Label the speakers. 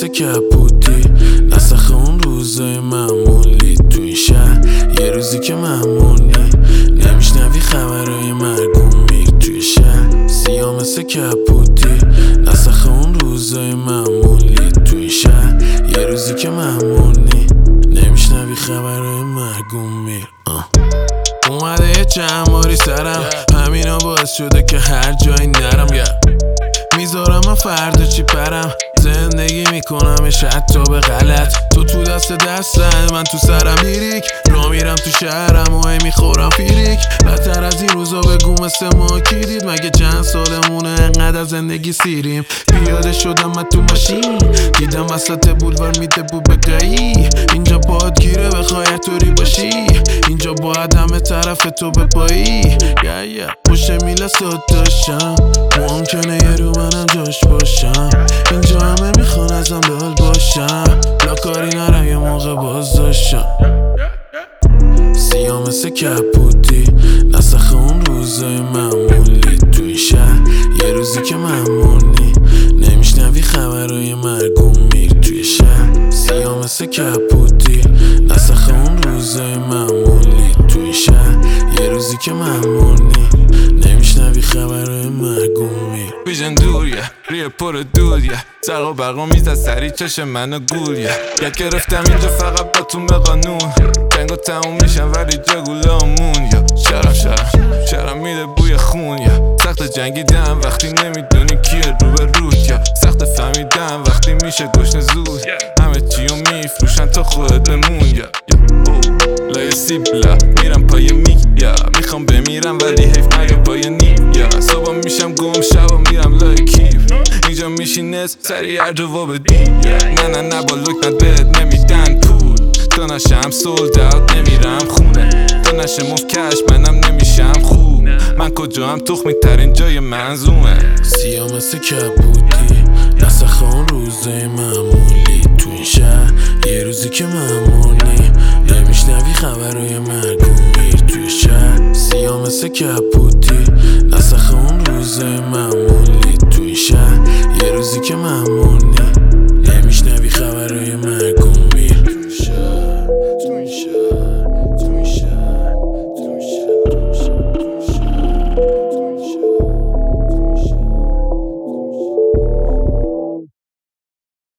Speaker 1: مثل کپوتی، نسخ اون روزای معمولی تو این شهر. یه روزی که مهمونی نمیشنوی خبرهای مرگ و میر توی شهر. سیاه مثل کپوتی، نسخ اون روزای معمولی تو این شهر. یه روزی که مهمونی نمیشنوی خبرهای مرگ و میر. اومده یه چند باری سرم، همینا باعث شده که هر جایی نرم. میذارم من فردا چی پرم، زندگی میکنمش حتی به غلط. تو دستم، من تو سرم لیریک، را میرم تو شهرم و میخورم فیریک. بدتر از این روزا بگو مثل ما کی دید؟ مگه چند سالمونه انقدر زندگی سیریم؟ پیاده شدم من تو ماشین، دیدم وسط بولوار میده بو بگایی. اینجا پاد گیره بخوای طوری باشی، اینجا باید همه طرف تو بپایی. پشت میله صد داشتم، ممکنه یه رو منم جاش باشم. اینجا همه میخوان ازم لال باشم، لاکاری نرم یه موقع باز داشتم. سیاه مثل کپوتی، نسخ اون روزای معمولی تو این شهر. یه روزی که مهمونی نمیشنوی خبرهای مرگ و میر توی شهر. سیاه مثل کپوتی، نسخ اون روزای معمولی تو این شهر. یه روزی که مهمونی نمیشنوی خبرهای مرگ و میر.
Speaker 2: ویژن دوریه، ریه پر دوریه، زرق و برق میزد سری چشم منو گوریه. یک گرفتم اینجا فقط باتون به قانون، جنگا تموم میشن ولی جگولامون. یا شرم میده بوی خون. یا سخت جنگیدم وقتی نمیدونی کیه رو به روت. یا سخت فهمیدم وقتی میشه گشنه زود، همه چیو میفروشن تا خودت بمون. یا لای سیبلا میرم پای میگ، یا میخوام بمیرم ولی حیف نگه پای نیم. یا صبح میشم گم شب و میرم لای کیف، اینجا میشینه سری هر جواب دی. نه با لکنت بهت نمیدن پول، تا نشم سولد اوت نمیرم خونه، تا نشه مفکش منم نمیشم خوب. من کجا هم تخمی ترین جای منظومه.
Speaker 1: سیاه مثل کپوتی، نسخ اون روزای معمولی تو این شهر. یه روزی که مهمونی نمیشنوی خبرهای مرگ و میر توی شهر. سیاه مثل کپوتی، نسخ اون روزای معمولی تو این شهر. یه روزی که مهمونی